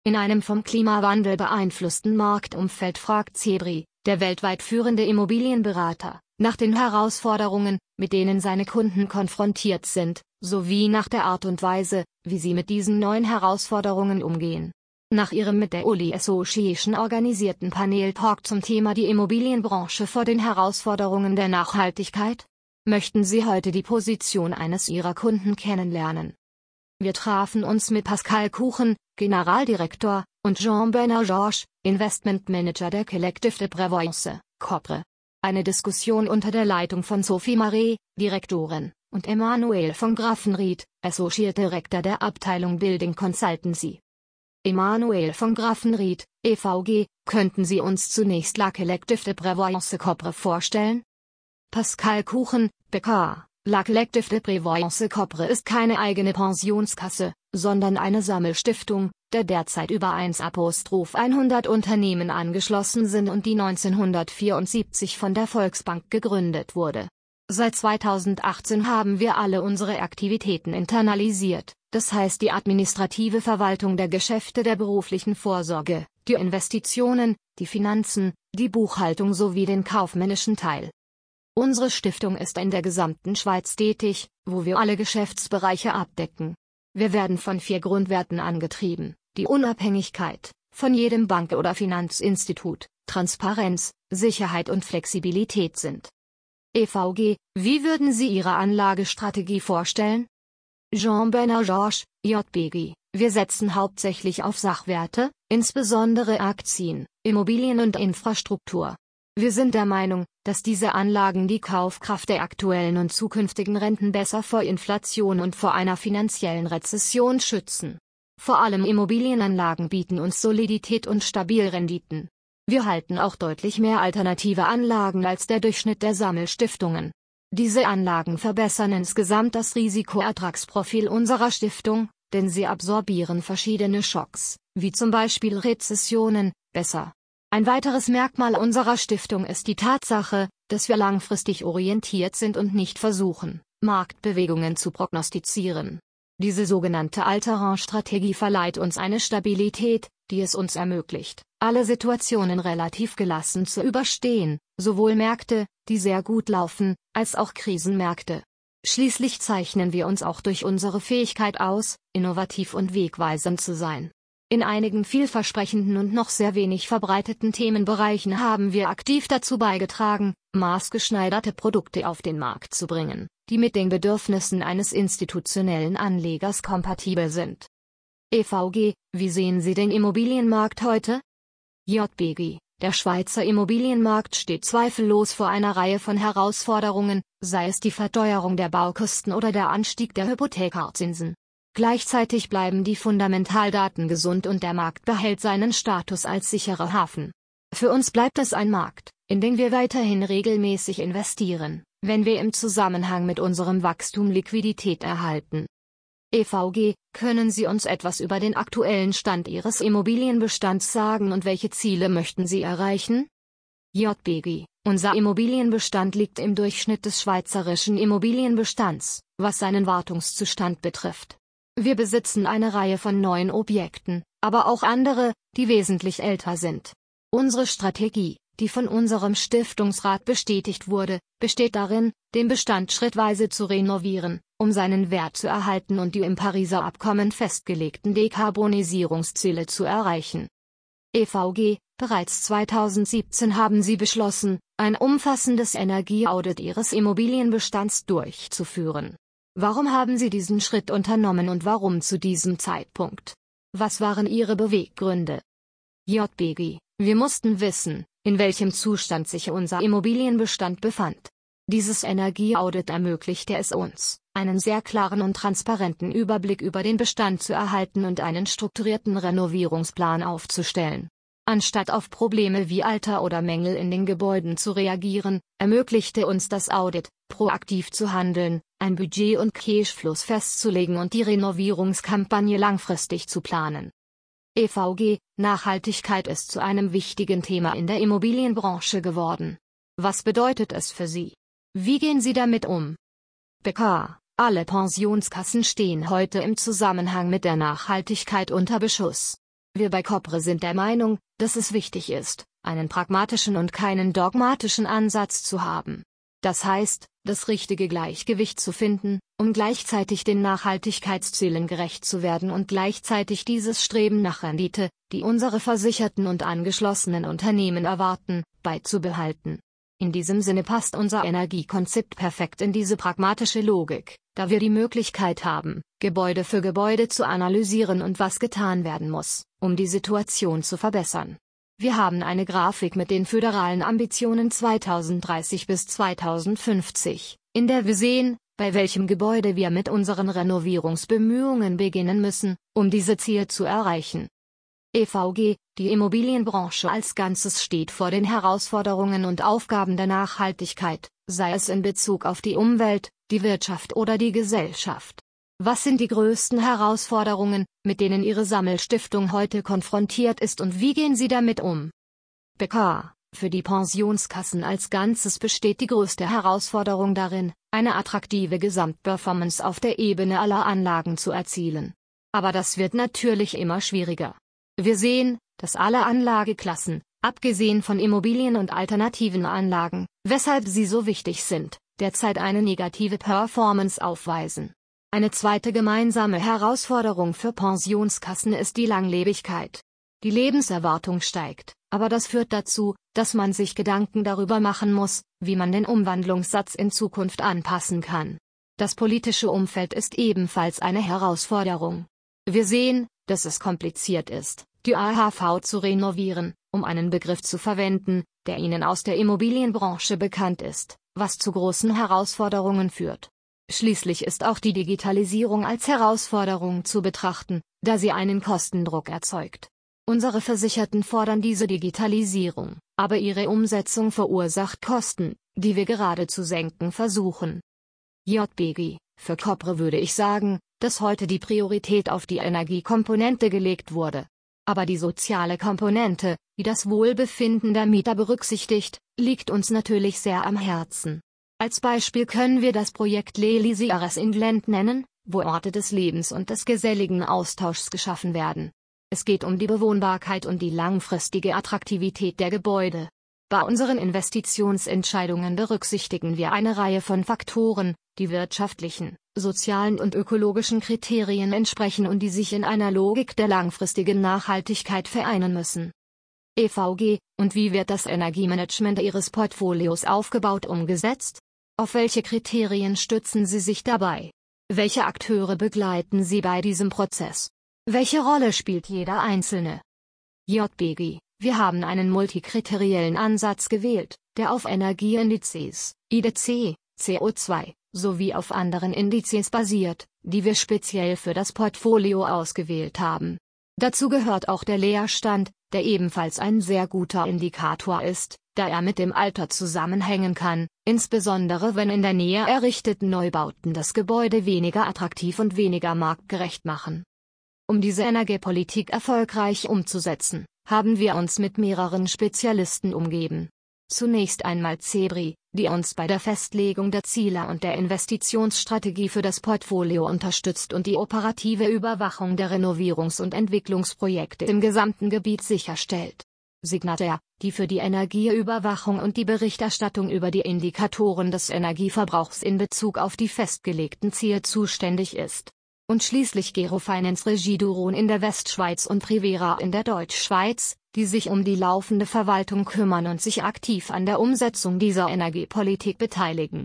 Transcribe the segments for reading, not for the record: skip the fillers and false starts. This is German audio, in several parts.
In einem vom Klimawandel beeinflussten Marktumfeld fragt Zebri, der weltweit führende Immobilienberater, nach den Herausforderungen, mit denen seine Kunden konfrontiert sind, sowie nach der Art und Weise, wie sie mit diesen neuen Herausforderungen umgehen. Nach ihrem mit der Uli Association organisierten Panel-Talk zum Thema die Immobilienbranche vor den Herausforderungen der Nachhaltigkeit, möchten Sie heute die Position eines Ihrer Kunden kennenlernen. Wir trafen uns mit Pascal Kuchen, Generaldirektor, und Jean-Bernard Georges, Investmentmanager der Collectif de Prévoyance, Copre. Eine Diskussion unter der Leitung von Sophie Marais, Direktorin, und Emmanuel von Graffenried, Associate Director der Abteilung Building Consultancy. Emmanuel von Graffenried, EVG, könnten Sie uns zunächst La Collectif de Prévoyance Copre vorstellen? Pascal Kuchen, BK. La Collectif de Prévoyance Copre ist keine eigene Pensionskasse, sondern eine Sammelstiftung, der derzeit über 100 Unternehmen angeschlossen sind und die 1974 von der Volksbank gegründet wurde. Seit 2018 haben wir alle unsere Aktivitäten internalisiert, das heißt die administrative Verwaltung der Geschäfte der beruflichen Vorsorge, die Investitionen, die Finanzen, die Buchhaltung sowie den kaufmännischen Teil. Unsere Stiftung ist in der gesamten Schweiz tätig, wo wir alle Geschäftsbereiche abdecken. Wir werden von 4 Grundwerten angetrieben: die Unabhängigkeit von jedem Bank- oder Finanzinstitut, Transparenz, Sicherheit und Flexibilität sind. EVG, wie würden Sie Ihre Anlagestrategie vorstellen? Jean-Bernard Georges, JBG, wir setzen hauptsächlich auf Sachwerte, insbesondere Aktien, Immobilien und Infrastruktur. Wir sind der Meinung, dass diese Anlagen die Kaufkraft der aktuellen und zukünftigen Renten besser vor Inflation und vor einer finanziellen Rezession schützen. Vor allem Immobilienanlagen bieten uns Solidität und Stabilrenditen. Wir halten auch deutlich mehr alternative Anlagen als der Durchschnitt der Sammelstiftungen. Diese Anlagen verbessern insgesamt das Risikoertragsprofil unserer Stiftung, denn sie absorbieren verschiedene Schocks, wie zum Beispiel Rezessionen, besser. Ein weiteres Merkmal unserer Stiftung ist die Tatsache, dass wir langfristig orientiert sind und nicht versuchen, Marktbewegungen zu prognostizieren. Diese sogenannte Alterrand-Strategie verleiht uns eine Stabilität, die es uns ermöglicht, alle Situationen relativ gelassen zu überstehen, sowohl Märkte, die sehr gut laufen, als auch Krisenmärkte. Schließlich zeichnen wir uns auch durch unsere Fähigkeit aus, innovativ und wegweisend zu sein. In einigen vielversprechenden und noch sehr wenig verbreiteten Themenbereichen haben wir aktiv dazu beigetragen, maßgeschneiderte Produkte auf den Markt zu bringen, die mit den Bedürfnissen eines institutionellen Anlegers kompatibel sind. EVG, wie sehen Sie den Immobilienmarkt heute? JBG, der Schweizer Immobilienmarkt steht zweifellos vor einer Reihe von Herausforderungen, sei es die Verteuerung der Baukosten oder der Anstieg der Hypothekarzinsen. Gleichzeitig bleiben die Fundamentaldaten gesund und der Markt behält seinen Status als sicherer Hafen. Für uns bleibt es ein Markt, in den wir weiterhin regelmäßig investieren, wenn wir im Zusammenhang mit unserem Wachstum Liquidität erhalten. EVG, können Sie uns etwas über den aktuellen Stand Ihres Immobilienbestands sagen und welche Ziele möchten Sie erreichen? JBG, unser Immobilienbestand liegt im Durchschnitt des schweizerischen Immobilienbestands, was seinen Wartungszustand betrifft. Wir besitzen eine Reihe von neuen Objekten, aber auch andere, die wesentlich älter sind. Unsere Strategie, die von unserem Stiftungsrat bestätigt wurde, besteht darin, den Bestand schrittweise zu renovieren, um seinen Wert zu erhalten und die im Pariser Abkommen festgelegten Dekarbonisierungsziele zu erreichen. EVG, bereits 2017 haben Sie beschlossen, ein umfassendes Energieaudit Ihres Immobilienbestands durchzuführen. Warum haben Sie diesen Schritt unternommen und warum zu diesem Zeitpunkt? Was waren Ihre Beweggründe? JBG, wir mussten wissen, in welchem Zustand sich unser Immobilienbestand befand. Dieses Energieaudit ermöglichte es uns, einen sehr klaren und transparenten Überblick über den Bestand zu erhalten und einen strukturierten Renovierungsplan aufzustellen. Anstatt auf Probleme wie Alter oder Mängel in den Gebäuden zu reagieren, ermöglichte uns das Audit, proaktiv zu handeln, ein Budget und Cashflows festzulegen und die Renovierungskampagne langfristig zu planen. EVG, Nachhaltigkeit ist zu einem wichtigen Thema in der Immobilienbranche geworden. Was bedeutet es für Sie? Wie gehen Sie damit um? BK, alle Pensionskassen stehen heute im Zusammenhang mit der Nachhaltigkeit unter Beschuss. Wir bei Copre sind der Meinung, dass es wichtig ist, einen pragmatischen und keinen dogmatischen Ansatz zu haben. Das heißt, das richtige Gleichgewicht zu finden, um gleichzeitig den Nachhaltigkeitszielen gerecht zu werden und gleichzeitig dieses Streben nach Rendite, die unsere versicherten und angeschlossenen Unternehmen erwarten, beizubehalten. In diesem Sinne passt unser Energiekonzept perfekt in diese pragmatische Logik, da wir die Möglichkeit haben, Gebäude für Gebäude zu analysieren und was getan werden muss, um die Situation zu verbessern. Wir haben eine Grafik mit den föderalen Ambitionen 2030 bis 2050, in der wir sehen, bei welchem Gebäude wir mit unseren Renovierungsbemühungen beginnen müssen, um diese Ziele zu erreichen. EVG, die Immobilienbranche als Ganzes steht vor den Herausforderungen und Aufgaben der Nachhaltigkeit, sei es in Bezug auf die Umwelt, die Wirtschaft oder die Gesellschaft. Was sind die größten Herausforderungen, mit denen Ihre Sammelstiftung heute konfrontiert ist und wie gehen Sie damit um? BK: Für die Pensionskassen als Ganzes besteht die größte Herausforderung darin, eine attraktive Gesamtperformance auf der Ebene aller Anlagen zu erzielen. Aber das wird natürlich immer schwieriger. Wir sehen, dass alle Anlageklassen, abgesehen von Immobilien und alternativen Anlagen, weshalb sie so wichtig sind, derzeit eine negative Performance aufweisen. Eine zweite gemeinsame Herausforderung für Pensionskassen ist die Langlebigkeit. Die Lebenserwartung steigt, aber das führt dazu, dass man sich Gedanken darüber machen muss, wie man den Umwandlungssatz in Zukunft anpassen kann. Das politische Umfeld ist ebenfalls eine Herausforderung. Wir sehen, dass es kompliziert ist, die AHV zu renovieren, um einen Begriff zu verwenden, der Ihnen aus der Immobilienbranche bekannt ist, was zu großen Herausforderungen führt. Schließlich ist auch die Digitalisierung als Herausforderung zu betrachten, da sie einen Kostendruck erzeugt. Unsere Versicherten fordern diese Digitalisierung, aber ihre Umsetzung verursacht Kosten, die wir gerade zu senken versuchen. JBG: Für Copre würde ich sagen, dass heute die Priorität auf die Energiekomponente gelegt wurde. Aber die soziale Komponente, die das Wohlbefinden der Mieter berücksichtigt, liegt uns natürlich sehr am Herzen. Als Beispiel können wir das Projekt l'Elysée in Glent nennen, wo Orte des Lebens und des geselligen Austauschs geschaffen werden. Es geht um die Bewohnbarkeit und die langfristige Attraktivität der Gebäude. Bei unseren Investitionsentscheidungen berücksichtigen wir eine Reihe von Faktoren, die wirtschaftlichen, sozialen und ökologischen Kriterien entsprechen und die sich in einer Logik der langfristigen Nachhaltigkeit vereinen müssen. EVG: Und wie wird das Energiemanagement Ihres Portfolios aufgebaut umgesetzt? Auf welche Kriterien stützen Sie sich dabei? Welche Akteure begleiten Sie bei diesem Prozess? Welche Rolle spielt jeder Einzelne? JBG: Wir haben einen multikriteriellen Ansatz gewählt, der auf Energieindizes, IDC, CO2, sowie auf anderen Indizes basiert, die wir speziell für das Portfolio ausgewählt haben. Dazu gehört auch der Leerstand, der ebenfalls ein sehr guter Indikator ist, da er mit dem Alter zusammenhängen kann, insbesondere wenn in der Nähe errichteten Neubauten das Gebäude weniger attraktiv und weniger marktgerecht machen. Um diese Energiepolitik erfolgreich umzusetzen, haben wir uns mit mehreren Spezialisten umgeben. Zunächst einmal CEBRI, die uns bei der Festlegung der Ziele und der Investitionsstrategie für das Portfolio unterstützt und die operative Überwachung der Renovierungs- und Entwicklungsprojekte im gesamten Gebiet sicherstellt. Signataire, die für die Energieüberwachung und die Berichterstattung über die Indikatoren des Energieverbrauchs in Bezug auf die festgelegten Ziele zuständig ist. Und schließlich Gerofinance Regie Duron in der Westschweiz und Privera in der Deutschschweiz, die sich um die laufende Verwaltung kümmern und sich aktiv an der Umsetzung dieser Energiepolitik beteiligen.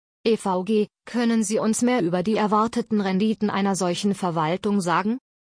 EVG: Können Sie uns mehr über die erwarteten Renditen einer solchen Verwaltung sagen?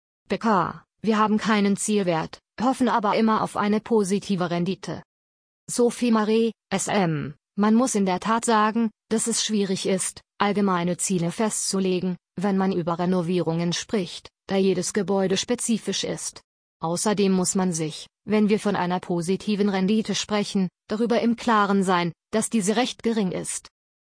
BK: Wir haben keinen Zielwert, hoffen aber immer auf eine positive Rendite. Sophie Marais, SM: Man muss in der Tat sagen, dass es schwierig ist, allgemeine Ziele festzulegen, wenn man über Renovierungen spricht, da jedes Gebäude spezifisch ist. Außerdem muss man sich, wenn wir von einer positiven Rendite sprechen, darüber im Klaren sein, dass diese recht gering ist.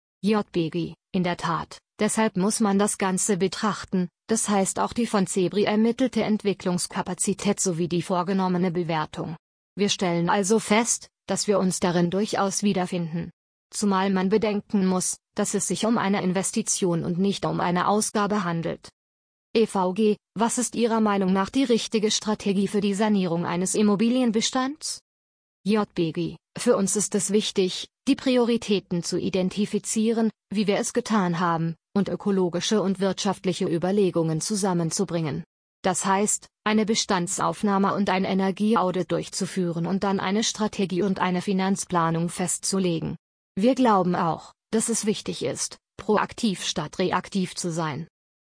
JBG: In der Tat, deshalb muss man das Ganze betrachten, das heißt auch die von CEBRI ermittelte Entwicklungskapazität sowie die vorgenommene Bewertung. Wir stellen also fest, dass wir uns darin durchaus wiederfinden. Zumal man bedenken muss, dass es sich um eine Investition und nicht um eine Ausgabe handelt. EVG, was ist Ihrer Meinung nach die richtige Strategie für die Sanierung eines Immobilienbestands? JBG, für uns ist es wichtig, die Prioritäten zu identifizieren, wie wir es getan haben, und ökologische und wirtschaftliche Überlegungen zusammenzubringen. Das heißt, eine Bestandsaufnahme und ein Energieaudit durchzuführen und dann eine Strategie und eine Finanzplanung festzulegen. Wir glauben auch, dass es wichtig ist, proaktiv statt reaktiv zu sein.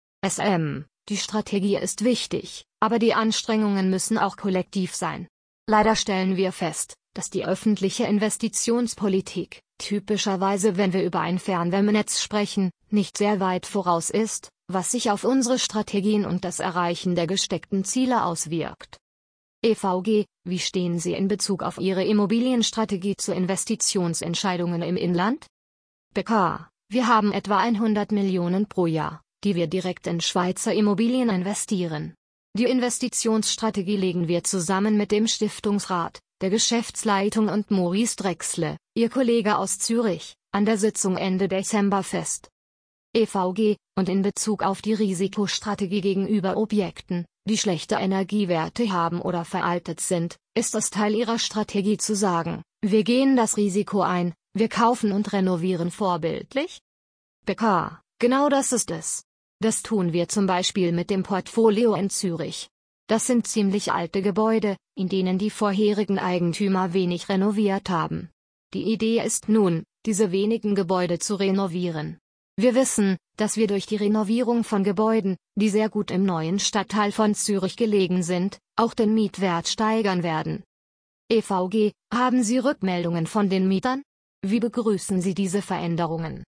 Die Strategie ist wichtig, aber die Anstrengungen müssen auch kollektiv sein. Leider stellen wir fest, dass die öffentliche Investitionspolitik, typischerweise wenn wir über ein Fernwärmenetz sprechen, nicht sehr weit voraus ist, was sich auf unsere Strategien und das Erreichen der gesteckten Ziele auswirkt. EVG, wie stehen Sie in Bezug auf Ihre Immobilienstrategie zu Investitionsentscheidungen im Inland? BK, wir haben etwa 100 Millionen pro Jahr, die wir direkt in Schweizer Immobilien investieren. Die Investitionsstrategie legen wir zusammen mit dem Stiftungsrat, der Geschäftsleitung und Maurice Drechsle, Ihr Kollege aus Zürich, an der Sitzung Ende Dezember fest. EVG, und in Bezug auf die Risikostrategie gegenüber Objekten, die schlechte Energiewerte haben oder veraltet sind, ist es Teil Ihrer Strategie zu sagen, wir gehen das Risiko ein, wir kaufen und renovieren vorbildlich? BK, genau das ist es. Das tun wir zum Beispiel mit dem Portfolio in Zürich. Das sind ziemlich alte Gebäude, in denen die vorherigen Eigentümer wenig renoviert haben. Die Idee ist nun, diese wenigen Gebäude zu renovieren. Wir wissen, dass wir durch die Renovierung von Gebäuden, die sehr gut im neuen Stadtteil von Zürich gelegen sind, auch den Mietwert steigern werden. EVG, haben Sie Rückmeldungen von den Mietern? Wie begrüßen Sie diese Veränderungen?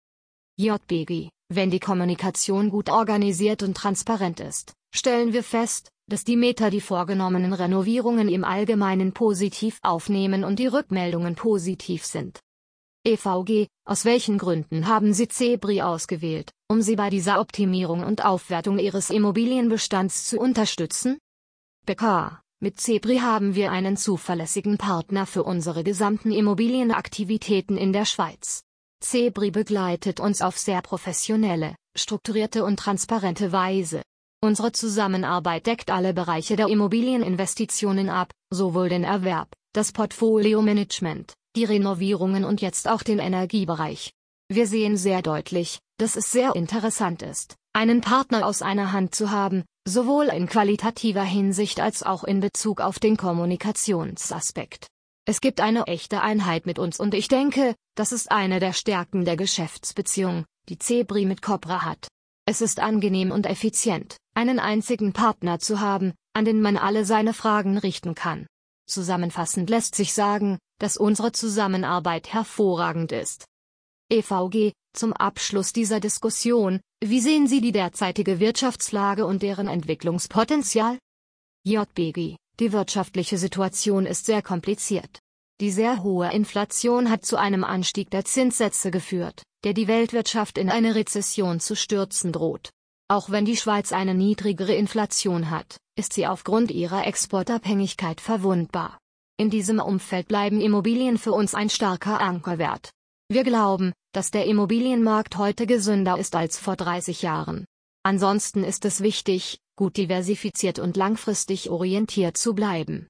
JBG, wenn die Kommunikation gut organisiert und transparent ist, stellen wir fest, dass die Mieter die vorgenommenen Renovierungen im Allgemeinen positiv aufnehmen und die Rückmeldungen positiv sind. EVG, aus welchen Gründen haben Sie CEBRI ausgewählt, um Sie bei dieser Optimierung und Aufwertung Ihres Immobilienbestands zu unterstützen? BK, mit CEBRI haben wir einen zuverlässigen Partner für unsere gesamten Immobilienaktivitäten in der Schweiz. CEBRI begleitet uns auf sehr professionelle, strukturierte und transparente Weise. Unsere Zusammenarbeit deckt alle Bereiche der Immobilieninvestitionen ab, sowohl den Erwerb, das Portfolio-Management, die Renovierungen und jetzt auch den Energiebereich. Wir sehen sehr deutlich, dass es sehr interessant ist, einen Partner aus einer Hand zu haben, sowohl in qualitativer Hinsicht als auch in Bezug auf den Kommunikationsaspekt. Es gibt eine echte Einheit mit uns und ich denke, das ist eine der Stärken der Geschäftsbeziehung, die CEBRI mit Cobra hat. Es ist angenehm und effizient, einen einzigen Partner zu haben, an den man alle seine Fragen richten kann. Zusammenfassend lässt sich sagen, dass unsere Zusammenarbeit hervorragend ist. EVG, zum Abschluss dieser Diskussion, wie sehen Sie die derzeitige Wirtschaftslage und deren Entwicklungspotenzial? JBG, die wirtschaftliche Situation ist sehr kompliziert. Die sehr hohe Inflation hat zu einem Anstieg der Zinssätze geführt, der die Weltwirtschaft in eine Rezession zu stürzen droht. Auch wenn die Schweiz eine niedrigere Inflation hat, ist sie aufgrund ihrer Exportabhängigkeit verwundbar. In diesem Umfeld bleiben Immobilien für uns ein starker Ankerwert. Wir glauben, dass der Immobilienmarkt heute gesünder ist als vor 30 Jahren. Ansonsten ist es wichtig, gut diversifiziert und langfristig orientiert zu bleiben.